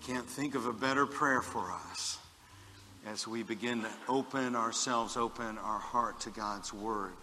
Can't think of a better prayer for us as we begin to open our heart to God's Word.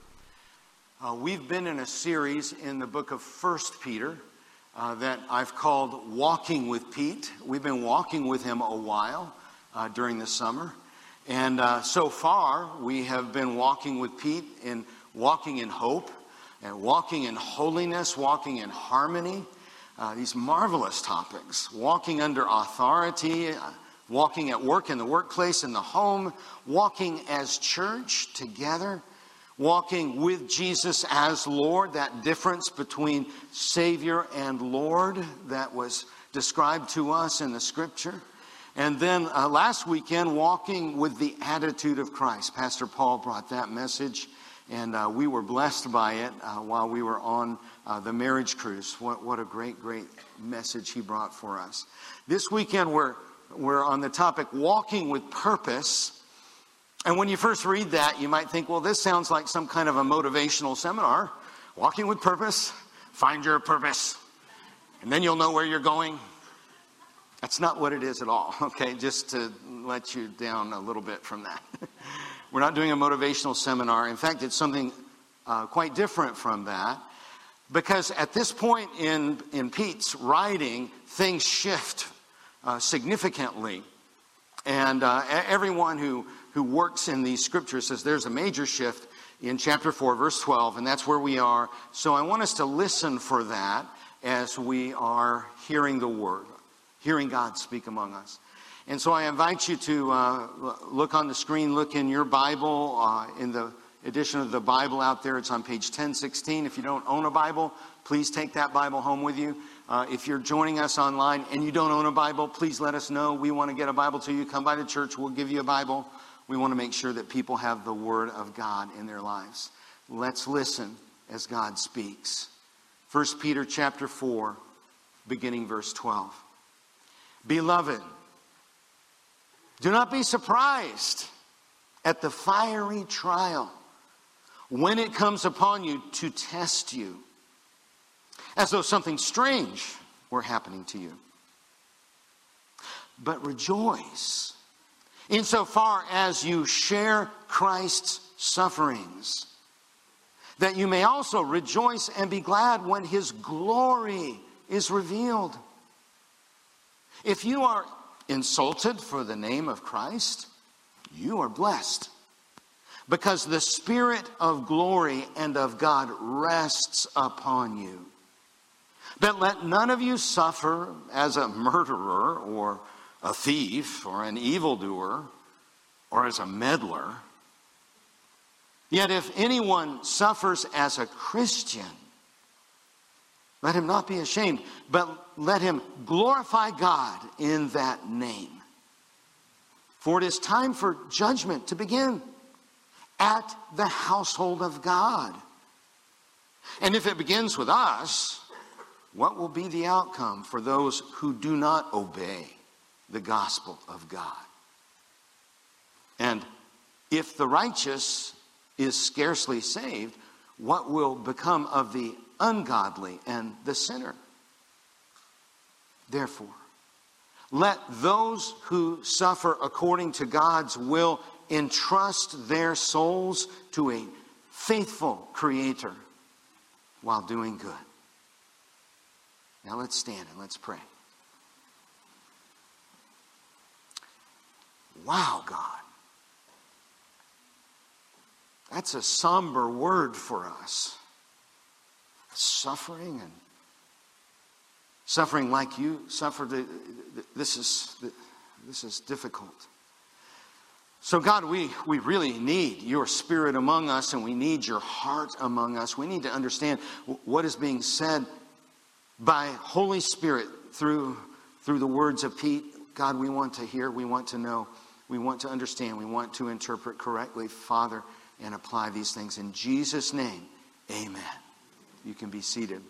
We've been in a series in the book of 1 Peter that I've called Walking with Pete. We've been walking with him a while during the summer. And so far, we have been walking with Pete in walking in hope and walking in holiness, walking in harmony. These marvelous topics, walking under authority, walking at work in the workplace, in the home, walking as church together, walking with Jesus as Lord, that difference between Savior and Lord that was described to us in the Scripture. And then last weekend, walking with the attitude of Christ. Pastor Paul brought that message, and we were blessed by it while we were on the marriage cruise. What a great message he brought for us. This weekend we're on the topic walking with purpose. And when you first read that, you might think, well, this sounds like some kind of a motivational seminar. Walking with purpose, find your purpose, and then you'll know where you're going. That's not what it is at all, okay? Just to let you down a little bit from that. We're not doing a motivational seminar. In fact, it's something quite different from that. Because at this point in Pete's writing, things shift significantly. And everyone who works in these scriptures says there's a major shift in chapter 4, verse 12, and that's where we are. So I want us to listen for that as we are hearing the word, hearing God speak among us. And so I invite you to look on the screen, look in your Bible, in the edition of the Bible out there. It's on page 1016. If you don't own a Bible, please take that Bible home with you. If you're joining us online and you don't own a Bible, please let us know. We want to get a Bible to you. Come by the church. We'll give you a Bible. We want to make sure that people have the Word of God in their lives. Let's listen as God speaks. 1 Peter chapter 4, beginning verse 12. Beloved, do not be surprised at the fiery trial when it comes upon you to test you, as though something strange were happening to you. But rejoice insofar as you share Christ's sufferings, that you may also rejoice and be glad when his glory is revealed. If you are insulted for the name of Christ, you are blessed, because the Spirit of glory and of God rests upon you. But let none of you suffer as a murderer or a thief or an evildoer or as a meddler. Yet if anyone suffers as a Christian, let him not be ashamed, but let him glorify God in that name. For it is time for judgment to begin at the household of God. And if it begins with us, what will be the outcome for those who do not obey the gospel of God? And if the righteous is scarcely saved, what will become of the ungodly and the sinner? Therefore, let those who suffer according to God's will entrust their souls to a faithful Creator while doing good. Now let's stand and let's pray. Wow, God. That's a somber word for us. Suffering and suffering like you suffered. This is difficult. So God, we really need your Spirit among us, and we need your heart among us. We need to understand what is being said by Holy Spirit through the words of Pete. God, we want to hear, we want to know, we want to understand, we want to interpret correctly, Father, and apply these things. In Jesus' name, amen. You can be seated.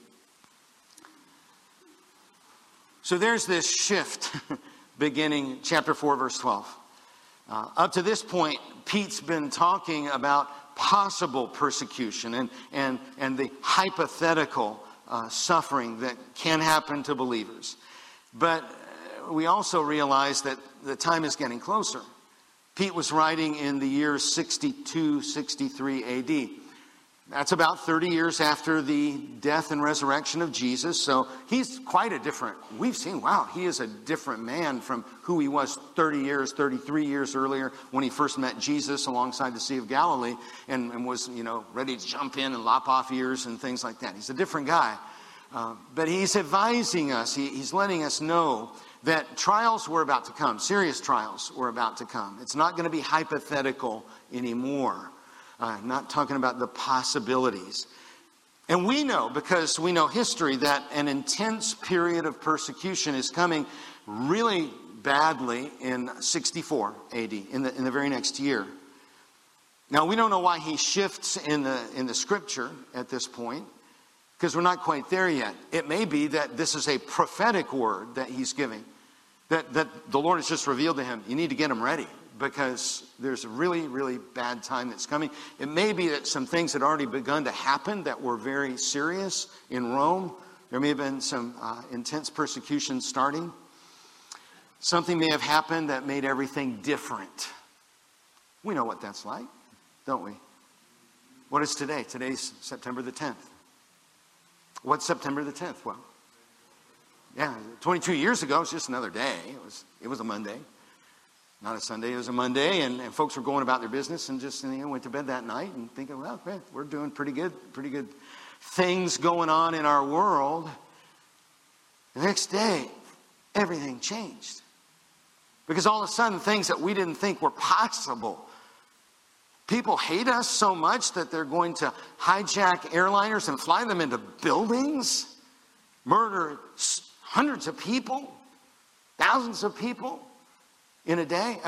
So there's this shift beginning chapter 4, verse 12. Up to this point, Pete's been talking about possible persecution and the hypothetical suffering that can happen to believers. But we also realize that the time is getting closer. Pete was writing in the year 62, 63 AD. That's about 30 years after the death and resurrection of Jesus. So he's quite a different, we've seen, wow, he is a different man from who he was 30 years, 33 years earlier when he first met Jesus alongside the Sea of Galilee and was, ready to jump in and lop off ears and things like that. He's a different guy. But he's advising us, he's letting us know that trials were about to come, serious trials were about to come. It's not going to be hypothetical anymore. Not talking about the possibilities. And we know, because we know history, that an intense period of persecution is coming really badly in 64 AD, in the very next year. Now, we don't know why he shifts in the scripture at this point, because we're not quite there yet. It may be that this is a prophetic word that he's giving, that the Lord has just revealed to him. You need to get them ready, because there's a really, really bad time that's coming. It may be that some things had already begun to happen that were very serious in Rome. There may have been some intense persecution starting. Something may have happened that made everything different. We know what that's like, don't we? What is today? Today's September the 10th. What's September the 10th? Well, yeah, 22 years ago, it was just another day. It was a Monday. Not a Sunday, it was a Monday, and folks were going about their business and just went to bed that night and thinking, well, man, we're doing pretty good things going on in our world. The next day, everything changed. Because all of a sudden, things that we didn't think were possible. People hate us so much that they're going to hijack airliners and fly them into buildings, murder hundreds of people, thousands of people in a day.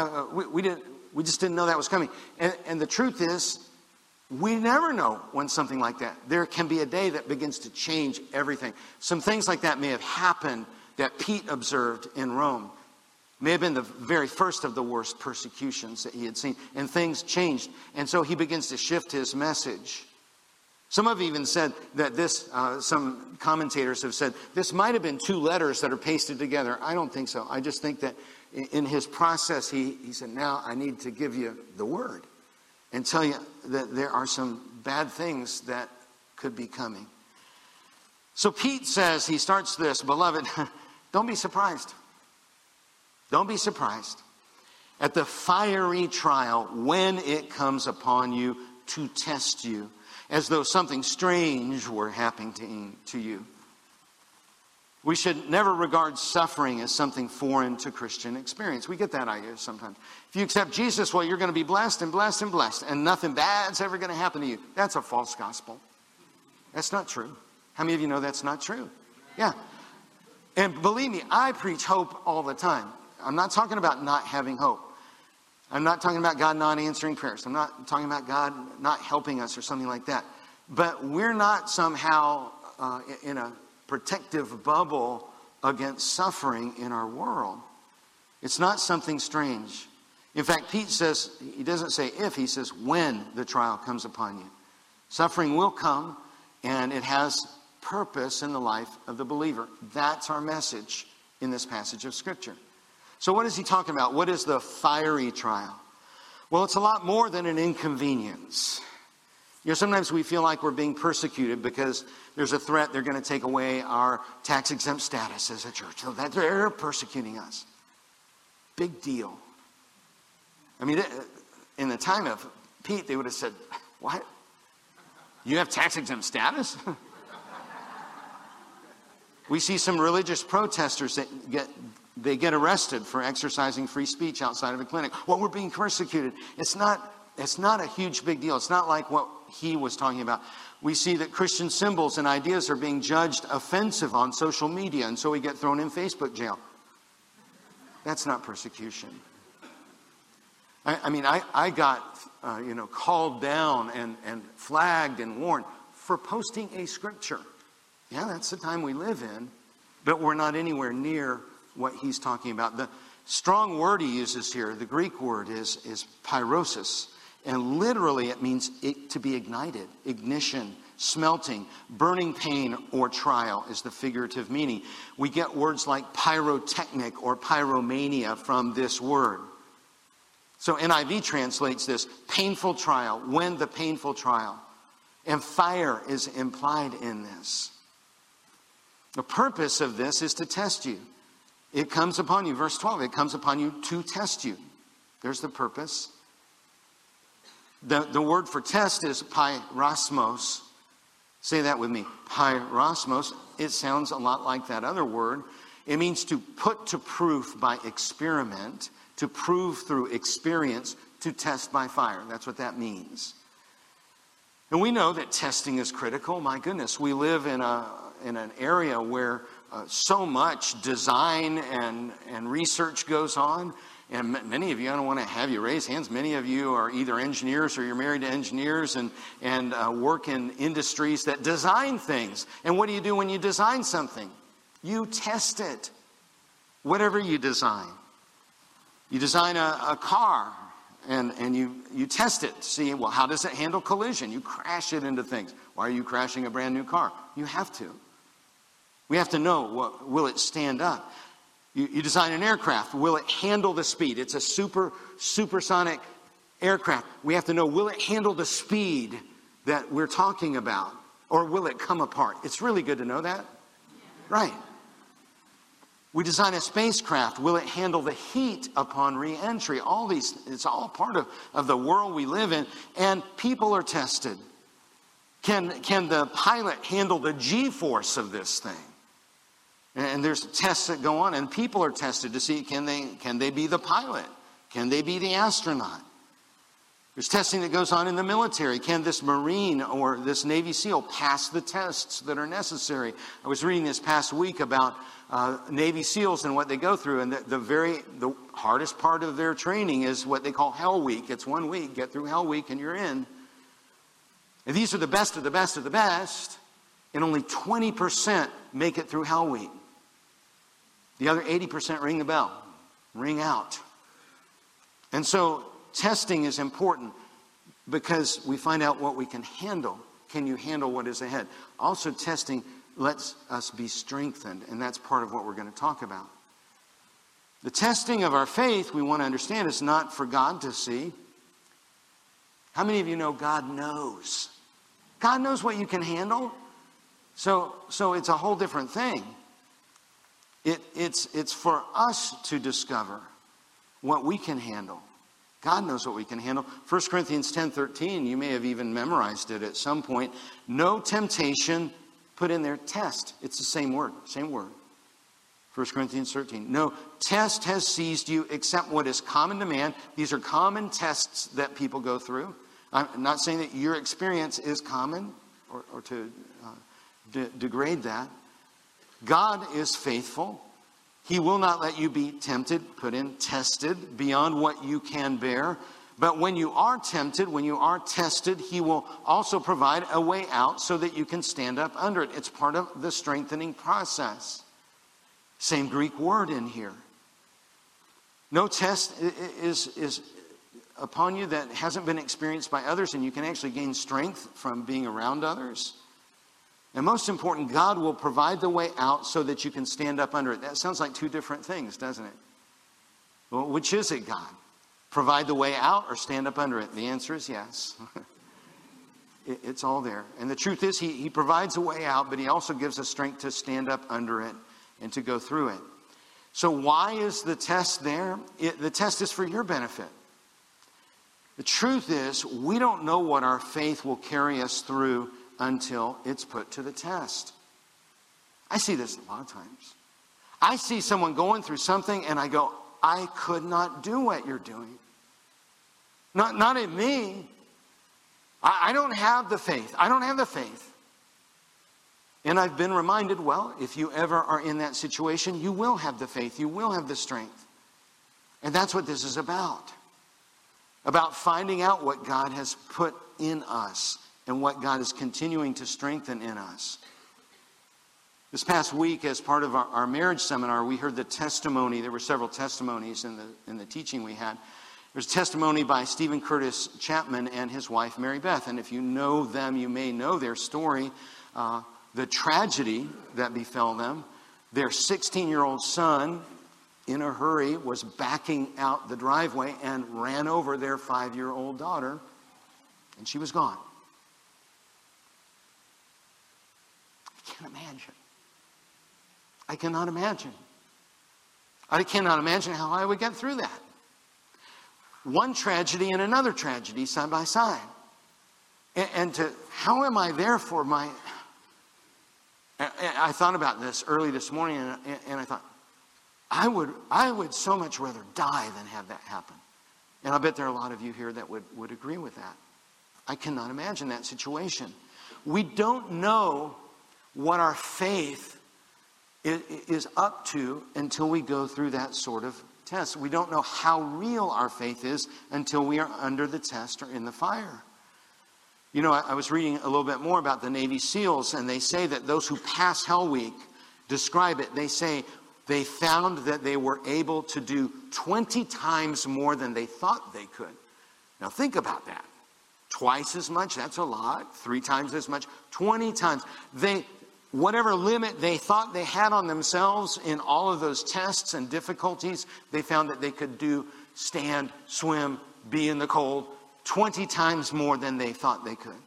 We just didn't know that was coming. And the truth is, we never know when something like that. There can be a day that begins to change everything. Some things like that may have happened that Pete observed in Rome. May have been the very first of the worst persecutions that he had seen. And things changed. And so he begins to shift his message. Some have even said that some commentators have said, this might have been two letters that are pasted together. I don't think so. I just think that in his process, he said, now I need to give you the word and tell you that there are some bad things that could be coming. So Pete says, he starts this, beloved, don't be surprised. Don't be surprised at the fiery trial when it comes upon you to test you, as though something strange were happening to you. We should never regard suffering as something foreign to Christian experience. We get that idea sometimes. If you accept Jesus, well, you're going to be blessed and blessed and blessed, and nothing bad's ever going to happen to you. That's a false gospel. That's not true. How many of you know that's not true? Yeah. And believe me, I preach hope all the time. I'm not talking about not having hope. I'm not talking about God not answering prayers. I'm not talking about God not helping us or something like that. But we're not somehow in a protective bubble against suffering in our world. It's not something strange. In fact, Pete says, he doesn't say if, he says when the trial comes upon you. Suffering will come, and it has purpose in the life of the believer. That's our message in this passage of Scripture. So what is he talking about? What is the fiery trial? Well, it's a lot more than an inconvenience. Sometimes we feel like we're being persecuted because there's a threat they're going to take away our tax-exempt status as a church. So that they're persecuting us. Big deal. I mean, in the time of Pete, they would have said, what? You have tax-exempt status? We see some religious protesters that get arrested for exercising free speech outside of a clinic. Well, we're being persecuted. It's not a huge big deal. It's not like what he was talking about. We see that Christian symbols and ideas are being judged offensive on social media, and so we get thrown in Facebook jail. That's not persecution. I got called down and flagged and warned for posting a scripture. Yeah, that's the time we live in, but we're not anywhere near what he's talking about. The strong word he uses here, the Greek word is pyrosis. And literally it means to be ignited, ignition, smelting, burning pain or trial is the figurative meaning. We get words like pyrotechnic or pyromania from this word. So NIV translates this, painful trial, when the painful trial. And fire is implied in this. The purpose of this is to test you. It comes upon you, verse 12, it comes upon you to test you. There's the purpose. The word for test is pyrosmos. Say that with me. Pyrosmos. It sounds a lot like that other word. It means to put to proof by experiment, to prove through experience, to test by fire. That's what that means. And we know that testing is critical. My goodness, we live in an area where so much design and research goes on. And many of you, I don't want to have you raise hands, many of you are either engineers or you're married to engineers and work in industries that design things. And what do you do when you design something? You test it. Whatever you design. You design a car and you test it to see, well, how does it handle collision? You crash it into things. Why are you crashing a brand new car? You have to. We have to know, will it stand up? You design an aircraft. Will it handle the speed? It's a supersonic aircraft. We have to know, will it handle the speed that we're talking about? Or will it come apart? It's really good to know that. Right. We design a spacecraft. Will it handle the heat upon re-entry? All these, it's all part of the world we live in. And people are tested. Can the pilot handle the G-force of this thing? And there's tests that go on, and people are tested to see, can they be the pilot? Can they be the astronaut? There's testing that goes on in the military. Can this Marine or this Navy SEAL pass the tests that are necessary? I was reading this past week about Navy SEALs and what they go through, and the hardest part of their training is what they call Hell Week. It's 1 week, get through Hell Week, and you're in. And these are the best of the best of the best, and only 20% make it through Hell Week. The other 80% ring the bell, ring out. And so testing is important because we find out what we can handle. Can you handle what is ahead? Also, testing lets us be strengthened, and that's part of what we're going to talk about. The testing of our faith, we want to understand, is not for God to see. How many of you know God knows? God knows what you can handle. So it's a whole different thing. It's for us to discover what we can handle. God knows what we can handle. 1 Corinthians 10:13, you may have even memorized it at some point. No temptation, put in there, test. It's the same word. 1 Corinthians 13. No test has seized you except what is common to man. These are common tests that people go through. I'm not saying that your experience is common or to degrade that. God is faithful. He will not let you be tempted, put in tested, beyond what you can bear. But when you are tempted, when you are tested, He will also provide a way out so that you can stand up under it. It's part of the strengthening process. Same Greek word in here. No test is upon you that hasn't been experienced by others, and you can actually gain strength from being around others. And most important, God will provide the way out so that you can stand up under it. That sounds like two different things, doesn't it? Well, which is it, God? Provide the way out or stand up under it? The answer is yes. It's all there. And the truth is, He provides a way out, but He also gives us strength to stand up under it and to go through it. So why is the test there? The test is for your benefit. The truth is, we don't know what our faith will carry us through until it's put to the test. I see this a lot of times. I see someone going through something and I go, I could not do what you're doing. Not in me. I don't have the faith. I don't have the faith. And I've been reminded, well, if you ever are in that situation, you will have the faith. You will have the strength. And that's what this is about. About finding out what God has put in us and what God is continuing to strengthen in us. This past week, as part of our marriage seminar, we heard the testimony. There were several testimonies in the teaching we had. There's a testimony by Stephen Curtis Chapman and his wife, Mary Beth. And if you know them, you may know their story. The tragedy that befell them. Their 16-year-old son, in a hurry, was backing out the driveway and ran over their 5-year-old daughter. And she was gone. I can't imagine. I cannot imagine. I cannot imagine how I would get through that. One tragedy and another tragedy side by side. And how am I there for my... I thought about this early this morning, and I thought, I would so much rather die than have that happen. And I bet there are a lot of you here that would agree with that. I cannot imagine that situation. We don't know what our faith is up to until we go through that sort of test. We don't know how real our faith is until we are under the test or in the fire. You know, I was reading a little bit more about the Navy SEALs, and they say that those who pass Hell Week describe it. They say they found that they were able to do 20 times more than they thought they could. Now think about that. Twice as much, that's a lot. 3 times as much, 20 times. Whatever limit they thought they had on themselves in all of those tests and difficulties, they found that they could do, stand, swim, be in the cold, 20 times more than they thought they could.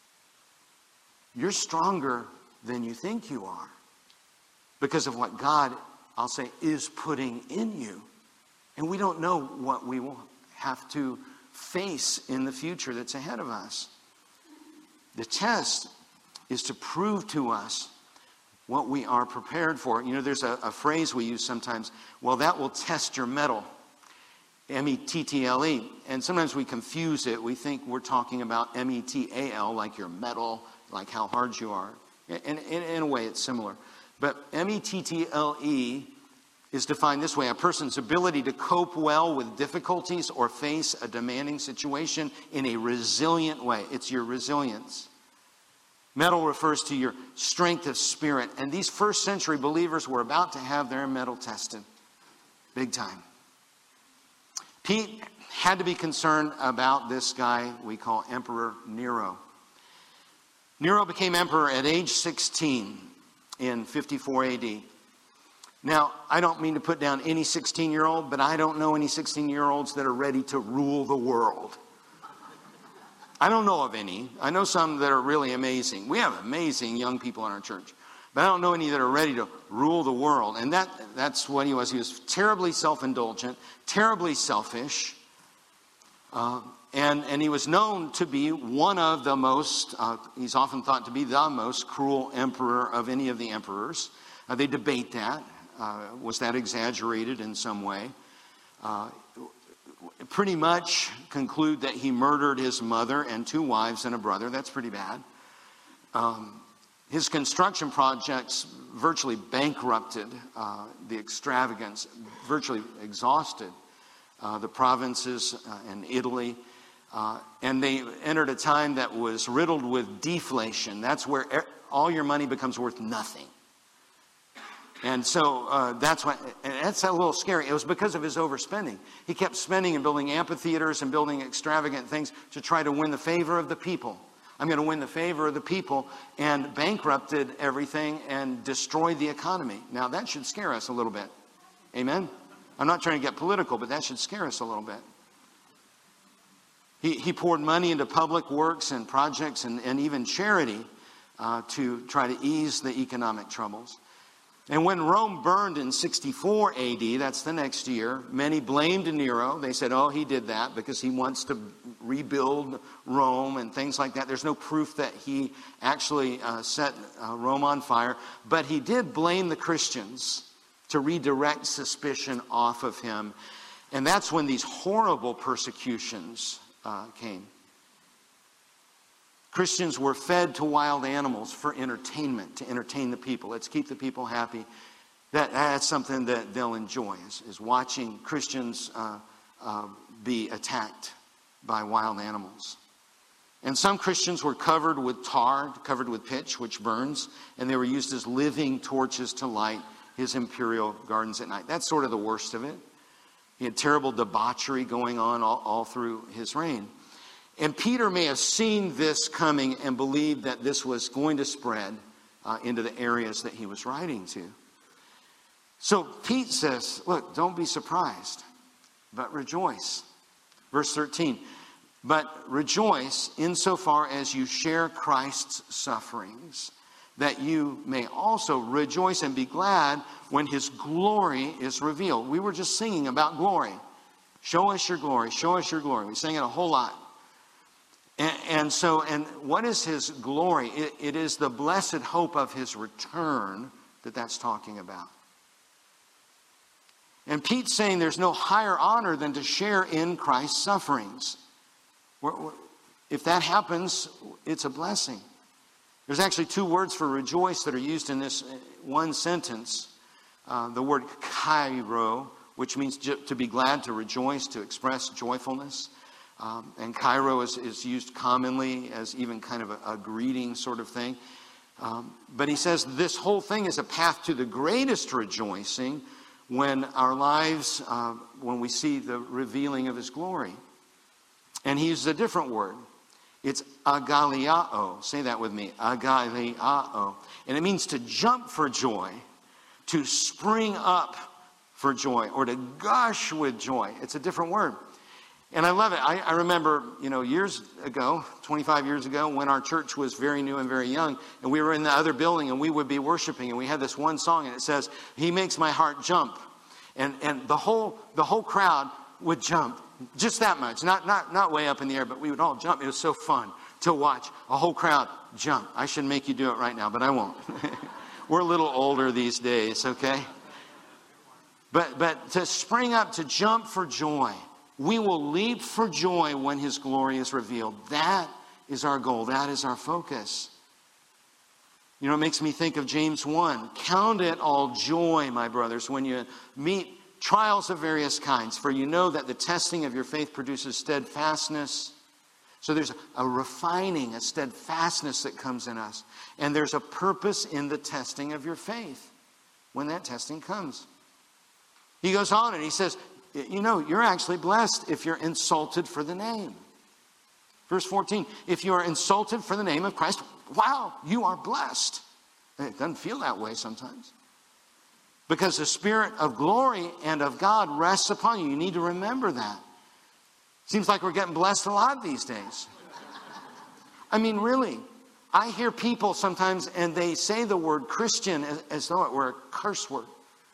You're stronger than you think you are because of what God, I'll say, is putting in you. And we don't know what we will have to face in the future that's ahead of us. The test is to prove to us what we are prepared for. You know, there's a phrase we use sometimes, well, that will test your mettle. M-E-T-T-L-E. And sometimes we confuse it. We think we're talking about M-E-T-A-L, like your mettle, like how hard you are. And in a way, it's similar. But M-E-T-T-L-E is defined this way: a person's ability to cope well with difficulties or face a demanding situation in a resilient way. It's your resilience. Mettle refers to your strength of spirit. And these first century believers were about to have their mettle tested. Big time. Pete had to be concerned about this guy we call Emperor Nero. Nero became emperor at age 16 in 54 AD. Now, I don't mean to put down any 16-year-old, but I don't know any 16-year-olds that are ready to rule the world. I don't know of any. I know some that are really amazing. We have amazing young people in our church. But I don't know any that are ready to rule the world. And that's what he was. He was terribly self-indulgent, terribly selfish. And he was known to be one of the most, he's often thought to be the most cruel emperor of any of the emperors. They debate that. Was that exaggerated in some way? Pretty much conclude that he murdered his mother and 2 wives and a brother. That's pretty bad. His construction projects virtually bankrupted the extravagance, virtually exhausted the provinces in Italy. And they entered a time that was riddled with deflation. That's where all your money becomes worth nothing. And so that's why, and that's a little scary. It was because of his overspending. He kept spending and building amphitheaters and building extravagant things to try to win the favor of the people. I'm going to win the favor of the people, and bankrupted everything and destroyed the economy. Now, that should scare us a little bit. Amen? I'm not trying to get political, but that should scare us a little bit. He poured money into public works and projects and even charity to try to ease the economic troubles. And when Rome burned in 64 AD, that's the next year, many blamed Nero. They said, oh, he did that because he wants to rebuild Rome and things like that. There's no proof that he actually set Rome on fire. But he did blame the Christians to redirect suspicion off of him. And that's when these horrible persecutions came. Christians were fed to wild animals for entertainment, to entertain the people. Let's keep the people happy. That's something that they'll enjoy, is watching Christians be attacked by wild animals. And some Christians were covered with tar, covered with pitch, which burns, and they were used as living torches to light his imperial gardens at night. That's sort of the worst of it. He had terrible debauchery going on all through his reign. And Peter may have seen this coming and believed that this was going to spread into the areas that he was writing to. So Pete says, look, don't be surprised, but rejoice. Verse 13, but rejoice insofar as you share Christ's sufferings, that you may also rejoice and be glad when his glory is revealed. We were just singing about glory. Show us your glory. Show us your glory. We sang it a whole lot. And what is his glory? It is the blessed hope of his return that's talking about. And Pete's saying there's no higher honor than to share in Christ's sufferings. If that happens, it's a blessing. There's actually two words for rejoice that are used in this one sentence. The word kairo, which means to be glad, to rejoice, to express joyfulness. And kairo is used commonly as even kind of a greeting sort of thing. But he says this whole thing is a path to the greatest rejoicing when our lives, when we see the revealing of his glory. And he uses a different word. It's agaliao. Say that with me. Agaliao. And it means to jump for joy, to spring up for joy, or to gush with joy. It's a different word. And I love it. I remember, years ago, 25 years ago, when our church was very new and very young, and we were in the other building, and we would be worshiping, and we had this one song, and it says, "He makes my heart jump." And the whole crowd would jump. Just that much. Not way up in the air, but we would all jump. It was so fun to watch a whole crowd jump. I should make you do it right now, but I won't. We're a little older these days, okay? But to spring up, to jump for joy. We will leap for joy when his glory is revealed. That is our goal. That is our focus. It makes me think of James 1. Count it all joy, my brothers, when you meet trials of various kinds, for you know that the testing of your faith produces steadfastness. So there's a refining, a steadfastness that comes in us. And there's a purpose in the testing of your faith when that testing comes. He goes on and he says, you're actually blessed if you're insulted for the name. Verse 14, if you are insulted for the name of Christ, wow, you are blessed. It doesn't feel that way sometimes. Because the Spirit of glory and of God rests upon you. You need to remember that. Seems like we're getting blessed a lot these days. I mean, really. I hear people sometimes and they say the word Christian as though it were a curse word.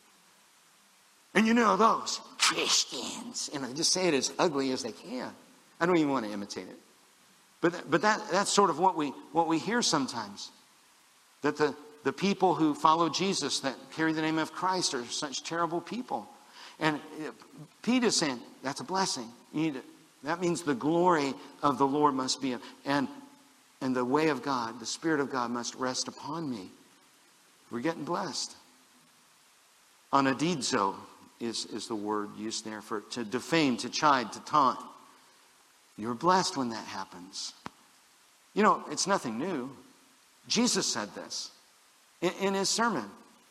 And those Christians. And I just say it as ugly as they can. I don't even want to imitate it. But that's sort of what we hear sometimes. That the people who follow Jesus, that carry the name of Christ, are such terrible people. And Pete is saying, that's a blessing. That means the glory of the Lord must be, and the way of God, the Spirit of God must rest upon me. We're getting blessed. Anadidzo is the word used there for to defame, to chide, to taunt. You're blessed when that happens. It's nothing new. Jesus said this in his sermon.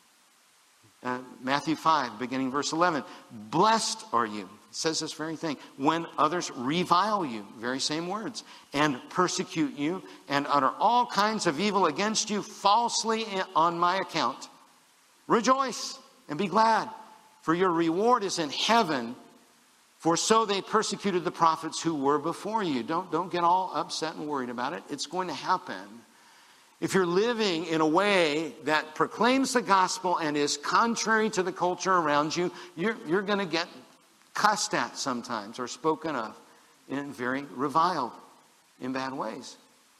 Matthew 5, beginning verse 11. Blessed are you, it says this very thing, when others revile you, very same words, and persecute you, and utter all kinds of evil against you falsely on my account. Rejoice and be glad, for your reward is in heaven, for so they persecuted the prophets who were before you. Don't get all upset and worried about it. It's going to happen. If you're living in a way that proclaims the gospel and is contrary to the culture around you, you're going to get cussed at sometimes or spoken of in very reviled in bad ways.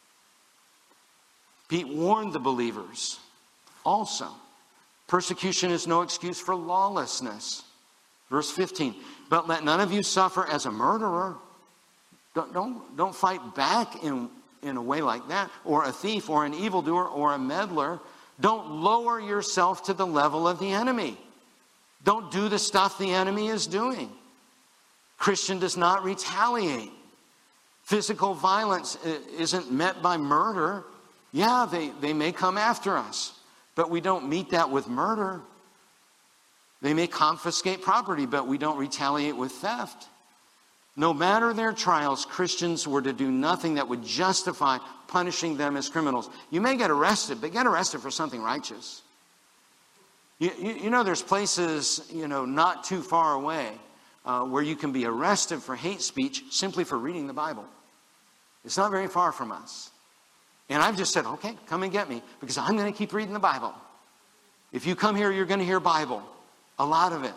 Pete warned the believers also. Persecution is no excuse for lawlessness. Verse 15, but let none of you suffer as a murderer. Don't fight back in a way like that, or a thief, or an evildoer, or a meddler. Don't lower yourself to the level of the enemy. Don't do the stuff the enemy is doing. Christian does not retaliate. Physical violence isn't met by murder. Yeah, they may come after us, but we don't meet that with murder. They may confiscate property, but we don't retaliate with theft. No matter their trials, Christians were to do nothing that would justify punishing them as criminals. You may get arrested, but get arrested for something righteous. You know, there's places, not too far away where you can be arrested for hate speech simply for reading the Bible. It's not very far from us. And I've just said, okay, come and get me, because I'm going to keep reading the Bible. If you come here, you're going to hear Bible. A lot of it.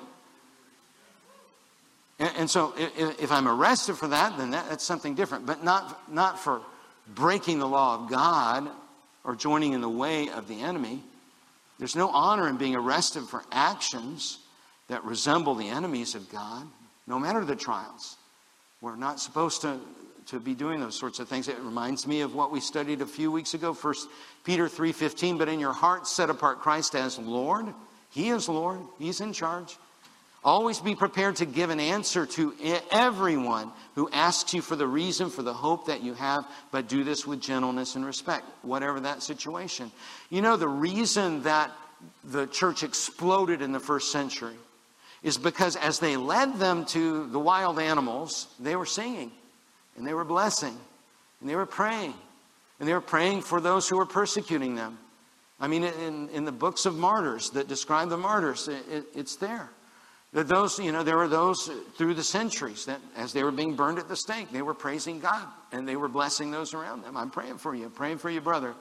And so if I'm arrested for that, then that's something different. But not for breaking the law of God or joining in the way of the enemy. There's no honor in being arrested for actions that resemble the enemies of God, no matter the trials. We're not supposed to be doing those sorts of things. It reminds me of what we studied a few weeks ago, 1 Peter 3:15. But in your hearts set apart Christ as Lord. He is Lord. He's in charge. Always be prepared to give an answer to everyone who asks you for the reason for the hope that you have, but do this with gentleness and respect, whatever that situation. You know, the reason that the church exploded in the first century is because as they led them to the wild animals, they were singing, and they were blessing, and they were praying, and they were praying for those who were persecuting them. I mean, in the books of martyrs that describe the martyrs, it's there. There were those through the centuries that as they were being burned at the stake, they were praising God and they were blessing those around them. I'm praying for you, brother.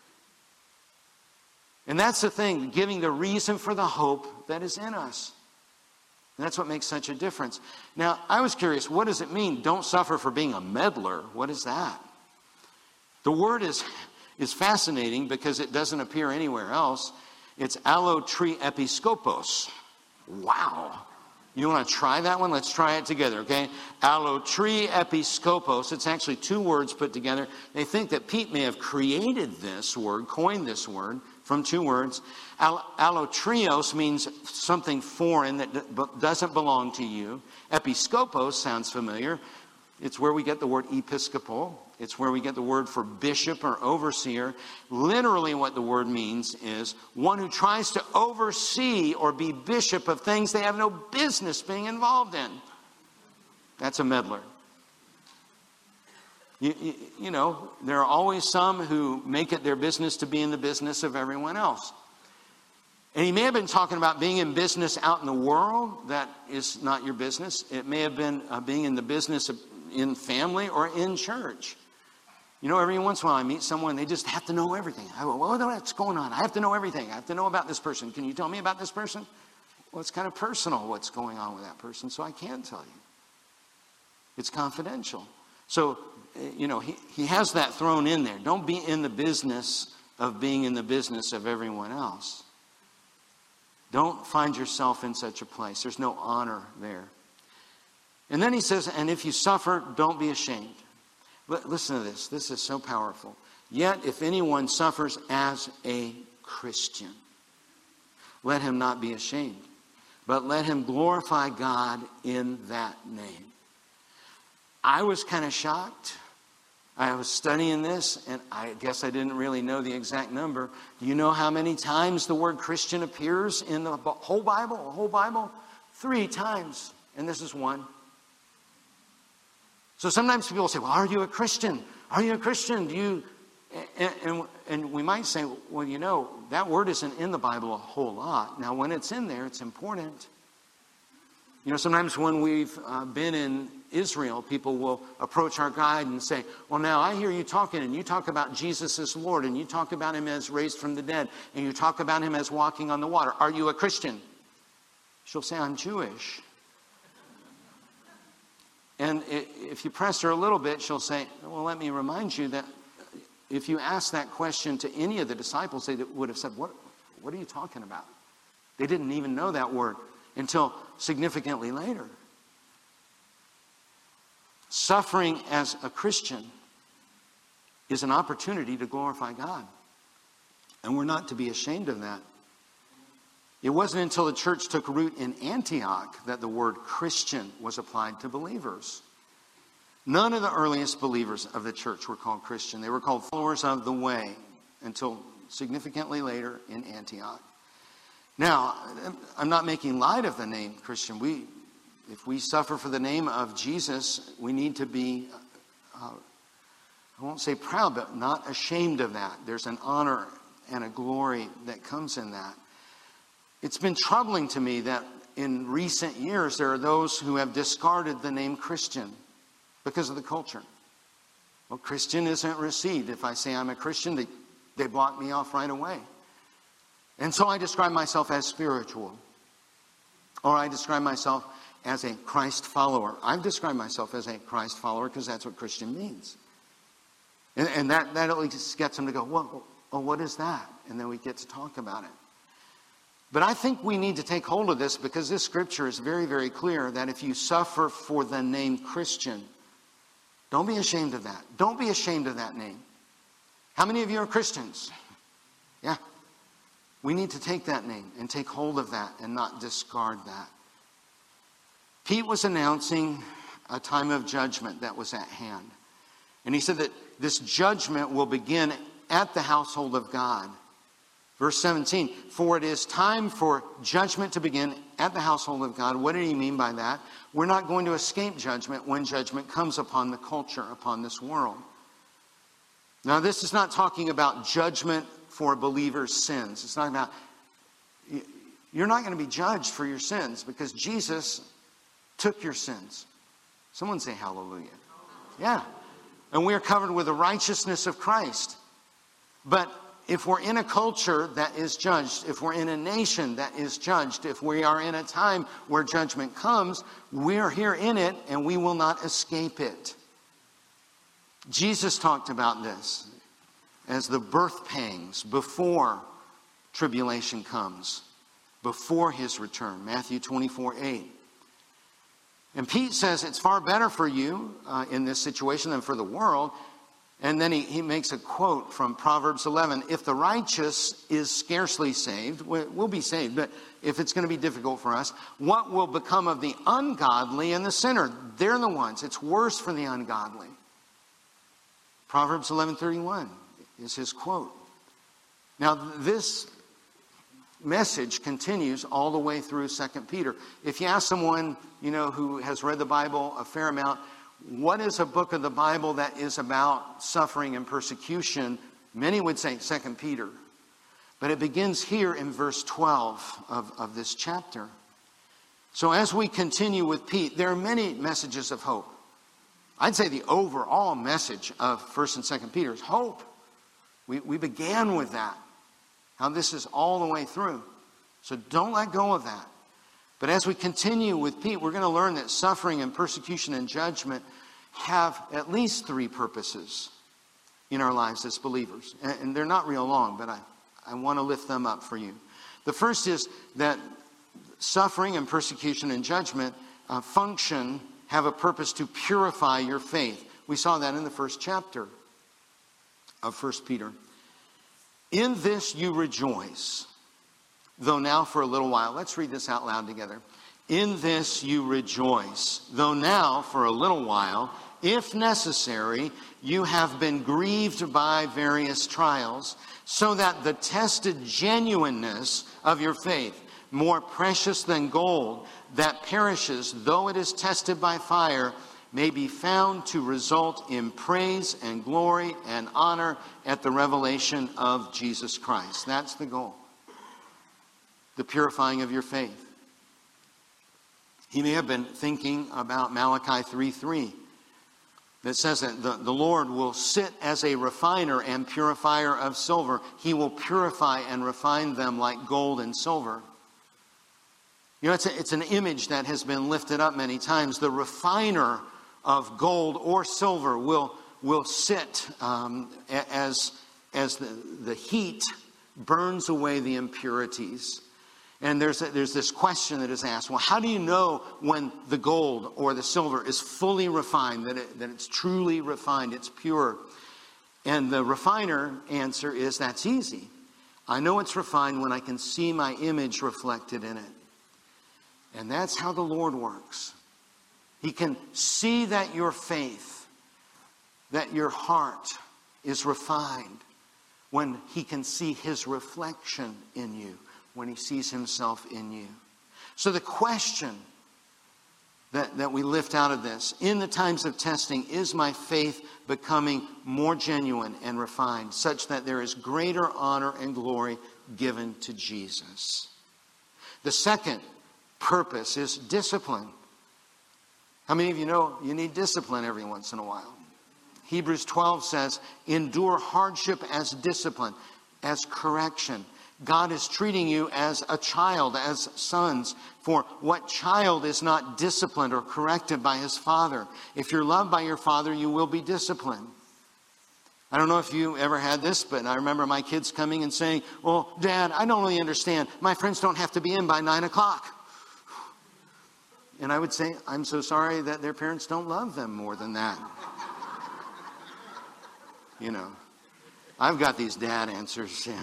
And that's the thing, giving the reason for the hope that is in us. And that's what makes such a difference. Now, I was curious, what does it mean? Don't suffer for being a meddler. What is that? The word is fascinating because it doesn't appear anywhere else. It's allotriepiskopos. Wow. You want to try that one? Let's try it together, okay? Allotriepiskopos. It's actually two words put together. They think that Pete may have created this word, coined this word from two words. Allotrios means something foreign that doesn't belong to you. Episkopos sounds familiar. It's where we get the word episcopal. It's where we get the word for bishop or overseer. Literally what the word means is one who tries to oversee or be bishop of things they have no business being involved in. That's a meddler. You know, there are always some who make it their business to be in the business of everyone else. And he may have been talking about being in business out in the world. That is not your business. It may have been being in the business in family or in church. You know, every once in a while I meet someone, they just have to know everything. I go, well, what's going on? I have to know everything. I have to know about this person. Can you tell me about this person? Well, it's kind of personal what's going on with that person, so I can't tell you. It's confidential. So, you know, he has that thrown in there. Don't be in the business of being in the business of everyone else. Don't find yourself in such a place. There's no honor there. And then he says, and if you suffer, don't be ashamed. Listen to this. This is so powerful. Yet if anyone suffers as a Christian, let him not be ashamed, but let him glorify God in that name. I was kind of shocked. I was studying this, and I guess I didn't really know the exact number. Do you know how many times the word Christian appears in the whole Bible? The whole Bible? 3 times. And this is one. So sometimes people say, well, are you a Christian? Are you a Christian? Do you... And we might say, well, you know, that word isn't in the Bible a whole lot. Now, when it's in there, it's important. You know, sometimes when we've been in Israel, people will approach our guide and say, well, now I hear you talking, and you talk about Jesus as Lord, and you talk about him as raised from the dead, and you talk about him as walking on the water. Are you a Christian? She'll say, I'm Jewish. And if you press her a little bit, she'll say, well, let me remind you that if you ask that question to any of the disciples, they would have said, what are you talking about? They didn't even know that word until significantly later. Suffering as a Christian is an opportunity to glorify God. And we're not to be ashamed of that. It wasn't until the church took root in Antioch that the word Christian was applied to believers. None of the earliest believers of the church were called Christian. They were called followers of the way until significantly later in Antioch. Now, I'm not making light of the name Christian. If we suffer for the name of Jesus, we need to be, I won't say proud, but not ashamed of that. There's an honor and a glory that comes in that. It's been troubling to me that in recent years there are those who have discarded the name Christian because of the culture. Well, Christian isn't received. If I say I'm a Christian, they block me off right away. And so I describe myself as spiritual. Or I describe myself as a Christ follower. I've described myself as a Christ follower because that's what Christian means. And that at least gets them to go, whoa, oh, what is that? And then we get to talk about it. But I think we need to take hold of this because this scripture is very, very clear that if you suffer for the name Christian, don't be ashamed of that. Don't be ashamed of that name. How many of you are Christians? Yeah. We need to take that name and take hold of that and not discard that. Pete was announcing a time of judgment that was at hand. And he said that this judgment will begin at the household of God. Verse 17, for it is time for judgment to begin at the household of God. What did he mean by that? We're not going to escape judgment when judgment comes upon the culture, upon this world. Now, this is not talking about judgment for believers' sins. It's not about, you're not going to be judged for your sins because Jesus took your sins. Someone say hallelujah. Yeah. And we are covered with the righteousness of Christ. But if we're in a culture that is judged, if we're in a nation that is judged, if we are in a time where judgment comes, we're here in it and we will not escape it. Jesus talked about this as the birth pangs before tribulation comes, before his return. Matthew 24:8. And Pete says it's far better for you in this situation than for the world. And then he makes a quote from Proverbs 11. If the righteous is scarcely saved, we'll be saved, but if it's going to be difficult for us, what will become of the ungodly and the sinner? They're the ones. It's worse for the ungodly. Proverbs 11:31 is his quote. Now, this message continues all the way through 2 Peter. If you ask someone, who has read the Bible a fair amount, what is a book of the Bible that is about suffering and persecution? Many would say 2 Peter. But it begins here in verse 12 of this chapter. So as we continue with Pete, there are many messages of hope. I'd say the overall message of 1 and 2 Peter is hope. We began with that. How this is all the way through. So don't let go of that. But as we continue with Pete, we're going to learn that suffering and persecution and judgment have at least three purposes in our lives as believers. And they're not real long, but I want to lift them up for you. The first is that suffering and persecution and judgment have a purpose to purify your faith. We saw that in the first chapter of 1 Peter. In this you rejoice, though now for a little while. Let's read this out loud together. In this you rejoice, though now for a little while, if necessary, you have been grieved by various trials, so that the tested genuineness of your faith, more precious than gold, that perishes though it is tested by fire, may be found to result in praise and glory and honor at the revelation of Jesus Christ. That's the goal. The purifying of your faith. He may have been thinking about Malachi 3:3 that says that the Lord will sit as a refiner and purifier of silver. He will purify and refine them like gold and silver. It's an image that has been lifted up many times. The refiner of gold or silver will sit as the heat burns away the impurities. And there's this question that is asked, well, how do you know when the gold or the silver is fully refined, that it's truly refined, it's pure? And the refiner answer is, that's easy. I know it's refined when I can see my image reflected in it. And that's how the Lord works. He can see that your faith, that your heart is refined when he can see his reflection in you. when he sees himself in you. So the question that we lift out of this, in the times of testing, is my faith becoming more genuine and refined, such that there is greater honor and glory given to Jesus? The second purpose is discipline. How many of you know you need discipline every once in a while? Hebrews 12 says, endure hardship as discipline, as correction. God is treating you as a child, as sons. For what child is not disciplined or corrected by his father? If you're loved by your father, you will be disciplined. I don't know if you ever had this, but I remember my kids coming and saying, well, Dad, I don't really understand. My friends don't have to be in by 9 o'clock. And I would say, I'm so sorry that their parents don't love them more than that. You know, I've got these dad answers. Yeah.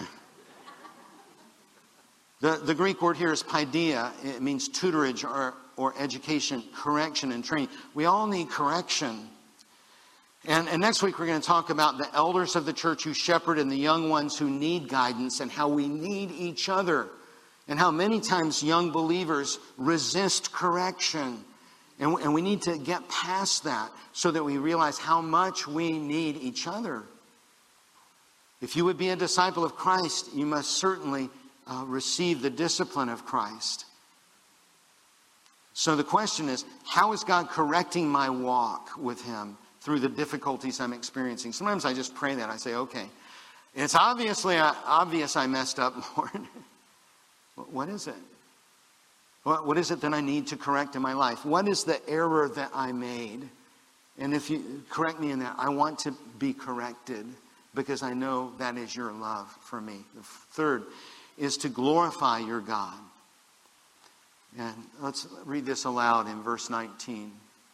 The Greek word here is paideia. It means tutorage or education, correction and training. We all need correction. And next week we're going to talk about the elders of the church who shepherd and the young ones who need guidance and how we need each other. And how many times young believers resist correction. And we need to get past that so that we realize how much we need each other. If you would be a disciple of Christ, you must certainly receive the discipline of Christ. So the question is, how is God correcting my walk with him through the difficulties I'm experiencing? Sometimes I just pray that. I say, okay, it's obvious I messed up, Lord. What is it? What is it that I need to correct in my life? What is the error that I made? And if you correct me in that, I want to be corrected because I know that is your love for me. The third is to glorify your God. And let's read this aloud in verse 19.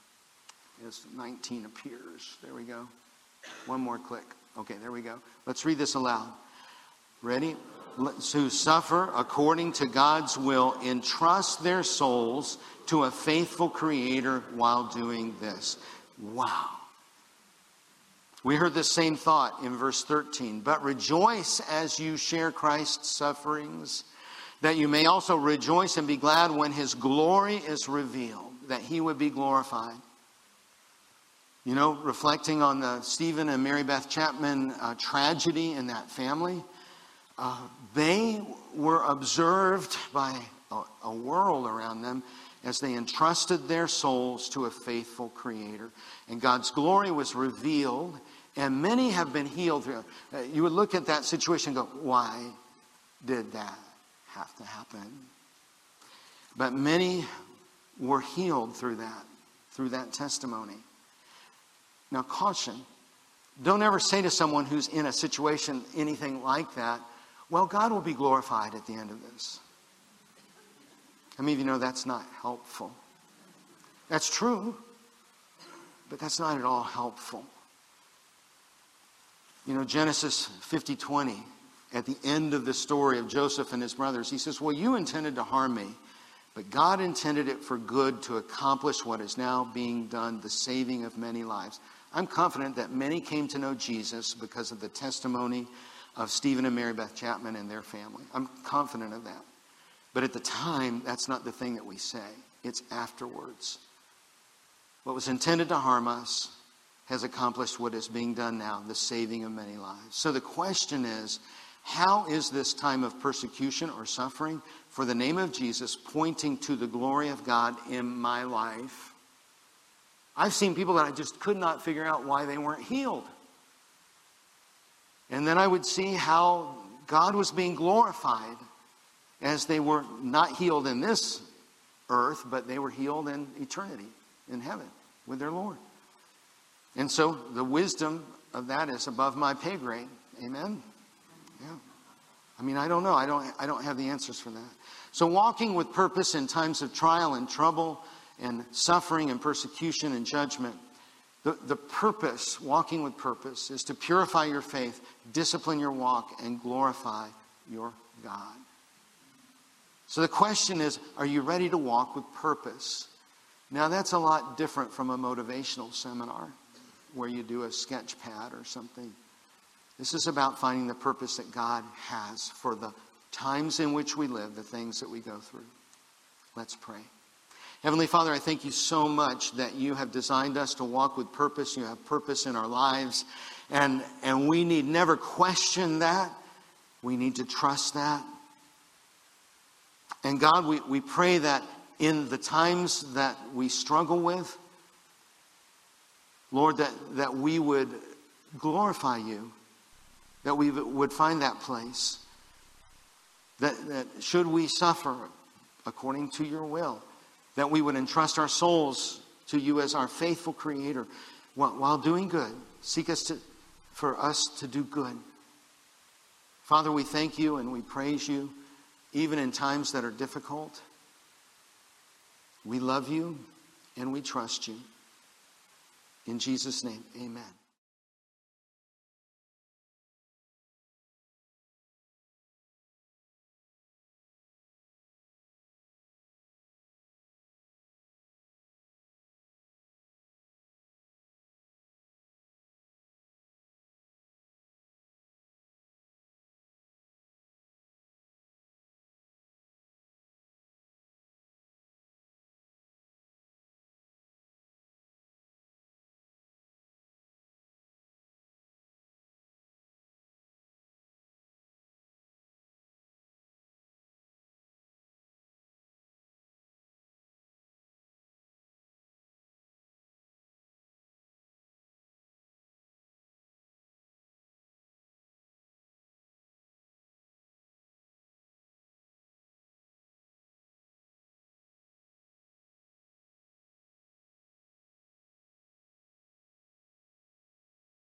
As 19 appears. There we go. One more click. Okay, there we go. Let's read this aloud. Ready? Who suffer according to God's will entrust their souls to a faithful Creator while doing this. Wow. We heard the same thought in verse 13. But rejoice as you share Christ's sufferings, that you may also rejoice and be glad when his glory is revealed, that he would be glorified. You know, reflecting on the Stephen and Mary Beth Chapman tragedy in that family, they were observed by a world around them as they entrusted their souls to a faithful Creator. And God's glory was revealed, and many have been healed. You would look at that situation and go, why did that have to happen? But many were healed through that testimony. Now, caution. Don't ever say to someone who's in a situation, anything like that, well, God will be glorified at the end of this. How many of you know that's not helpful? That's true, but that's not at all helpful. You know, Genesis 50:20, at the end of the story of Joseph and his brothers, he says, well, you intended to harm me, but God intended it for good to accomplish what is now being done, the saving of many lives. I'm confident that many came to know Jesus because of the testimony of Stephen and Mary Beth Chapman and their family. I'm confident of that. But at the time, that's not the thing that we say. It's afterwards. What was intended to harm us has accomplished what is being done now, the saving of many lives. So the question is, how is this time of persecution or suffering for the name of Jesus pointing to the glory of God in my life? I've seen people that I just could not figure out why they weren't healed. And then I would see how God was being glorified as they were not healed in this earth, but they were healed in eternity, in heaven, with their Lord. And so the wisdom of that is above my pay grade. Amen? Yeah. I mean, I don't know. I don't have the answers for that. So walking with purpose in times of trial and trouble and suffering and persecution and judgment, the purpose, walking with purpose, is to purify your faith, discipline your walk, and glorify your God. So the question is, are you ready to walk with purpose? Now that's a lot different from a motivational seminar where you do a sketch pad or something. This is about finding the purpose that God has for the times in which we live, the things that we go through. Let's pray. Heavenly Father, I thank you so much that you have designed us to walk with purpose. You have purpose in our lives. And we need never question that. We need to trust that. And God, we pray that in the times that we struggle with, Lord, that we would glorify you, that we would find that place, that should we suffer according to your will, that we would entrust our souls to you as our faithful Creator while doing good. Seek for us to do good. Father, we thank you and we praise you, even in times that are difficult. We love you and we trust you. In Jesus' name, amen.